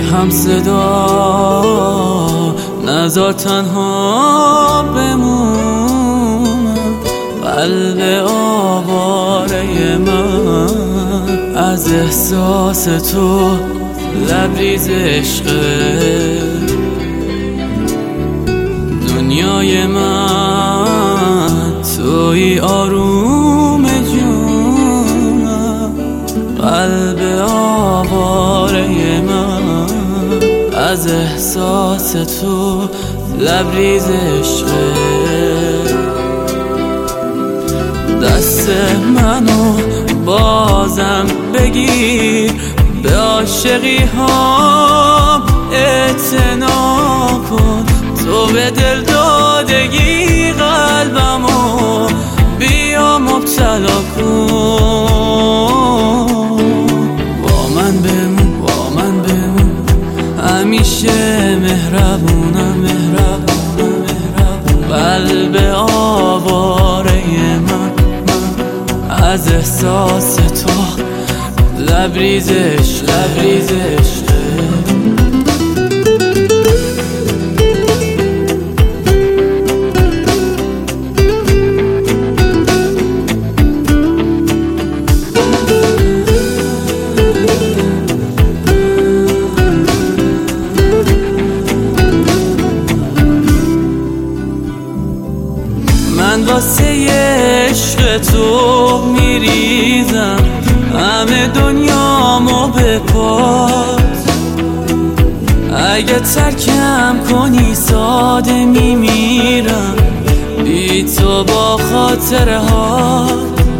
هم صدا نذار تنها بمونم، قلب آواره من از احساس تو لبریز عشقه. دنیای من توی آروم جونم، قلب آواره من از احساس تو لبریز عشقه. دست منو بازم بگیر، به عاشقی ها اعتنا کن، تو به دل دادگی قلبمو بیا مبتلا کن. با من بمون، با من بمون، همیشه مهربونم، مهربونم، مهربونم. قلب آواره من از احساس تو لبریز عشق، لبریز عشق. من واسه عشق تو میریزم همه دنیامو به پات، اگه ترکم کنی ساده میمیرم بی تو، با خاطره ها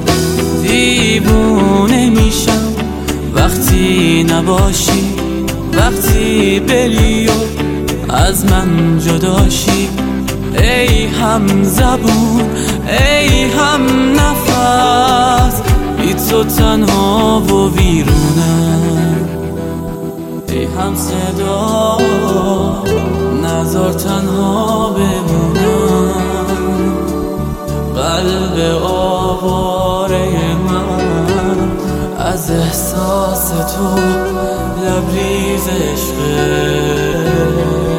دیوونه میشم وقتی نباشی، وقتی بری و از من جداشی. ای هم زبون، ای هم نفس، بی تو تنها و ویرونم. ای هم صدا نذار تنها بمونم، قلب آواره من از احساس تو لبریز عشقه.